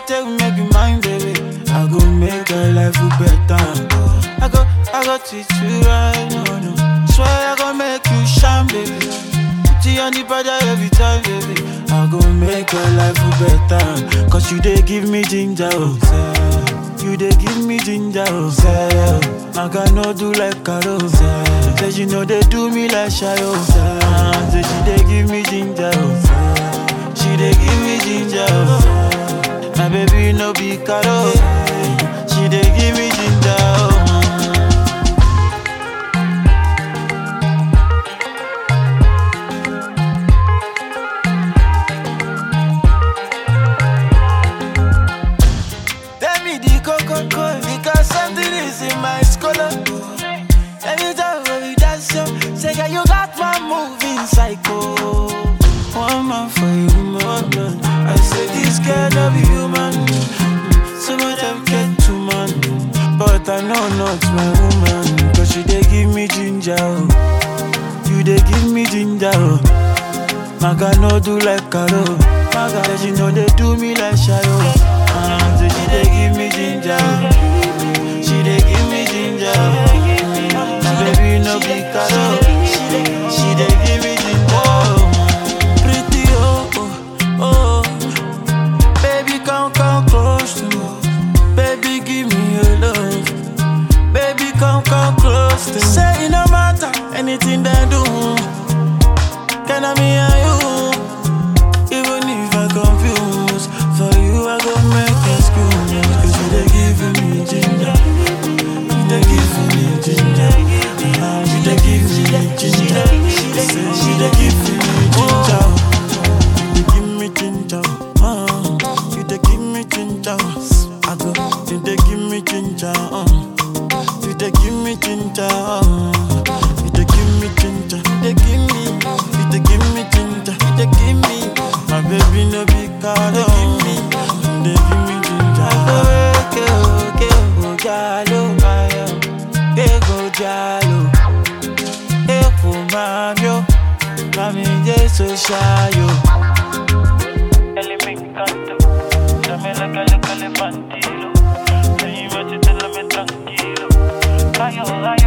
take make you mine, baby. I go make your life better. I go treat you right, no. Swear I go make you shine, baby. Put you on the border every time, baby. I go make your life better. Cause you dey give me ginger, oh, say. You dey give me ginger, oh, say. I cannot do like Carol, say. Say you know they do me like shy, oh, say. Say she dey give me ginger, oh, say. She dey give me ginger, oh, say. My baby no be Carol, she dey give me ginger, oh. Because something is in my scholar. Every time when we dance, say, girl, you got my moving psycho. One man for you, man. I say, this girl no be human. Some of them get too man. But I know not my woman. Cause she dey give me ginger. You dey give me ginger. Maga no do like Carol. Maga, she know they do me like Shayo. So she dey give me ginger. She dey give me ginger. My baby no be Carol. She dey give me ginger. Pretty oh. Baby come close to me. Baby give me your love. Baby come close to me. Say it no matter anything they do. Can I me and you? Even if I confuse, for you I go make excuse. Cause you dey give me ginger. You dey give me ginger. You dey give me ginger. She dey give me ginger. You dey give me ginger. You dey give me ginger. I go. You dey give me ginger. You dey give me ginger. You dey give me ginger. You dey give me. You dey give me ginger. You dey give me. My baby no be card. They give me ginger. Go jalo, go jalo. Eko mamio, mami je so shayo. Ele me encanta, dame la cale cale pantilo. Te iba a te la me tranquilo. Rayo, rayo.